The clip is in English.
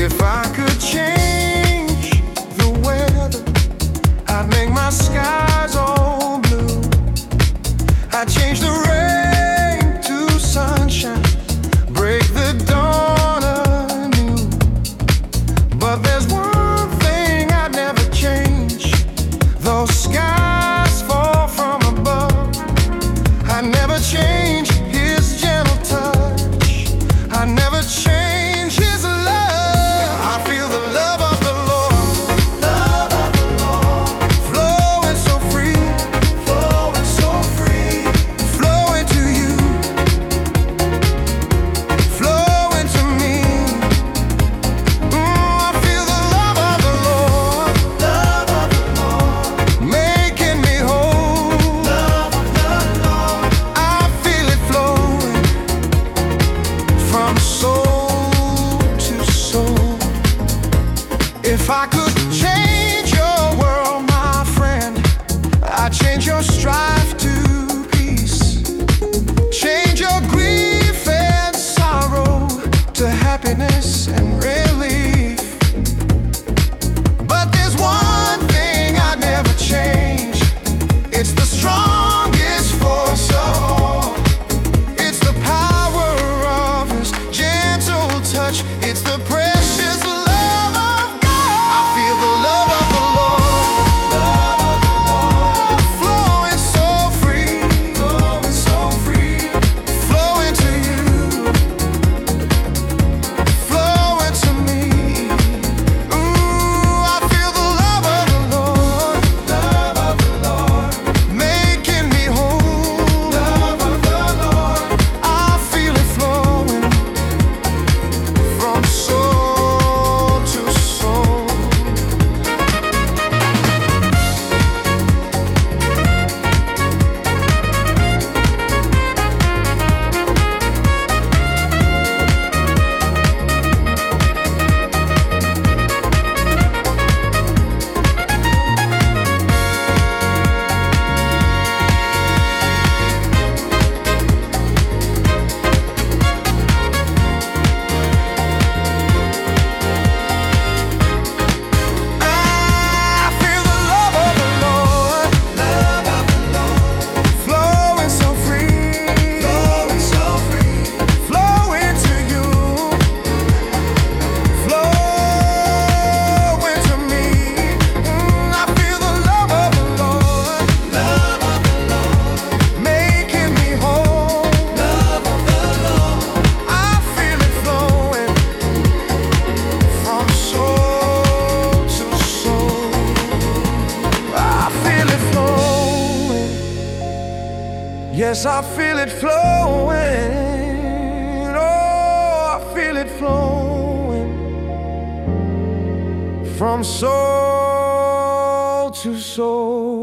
If I could change the weather, I'd make my skies all blue. I'd change the rain to sunshine, break the dawn anew. But there's one thing I'd never change: those skies fall from above. I'd never change His gentle touch. I'd never change His love. I feel the love of the Lord, love of the Lord, flowing so free, flowing so free, flowing to you, flowing to me. I feel the love of the Lord, love of the Lord, making me whole, love of the Lord. I feel it flowing from soul to soul. If I could change your world, my friend, I'd change your strife to peace, change your grief and sorrow to happiness and relief. But there's one thing I'd never change: it's the strongest force of all. It's the power of His gentle touch. It's the precious love of God. I feel the love of the Lord, love of the Lord, flowing so free, flowing to you, flowing to me. Ooh, I feel the love of the Lord, love of the Lord, making me whole, love of the Lord. I feel it flowing from soul to soul. I feel the love of the Lord, love of the Lord, flowing so free, flowing to you, flowing to me. I feel the love of the Lord, love of the Lord, making me whole, love of the Lord. I feel it flowing from soul to soul. I feel it flowing. Yes, I feel it flowing. Oh, I feel it flowing from soul to soul.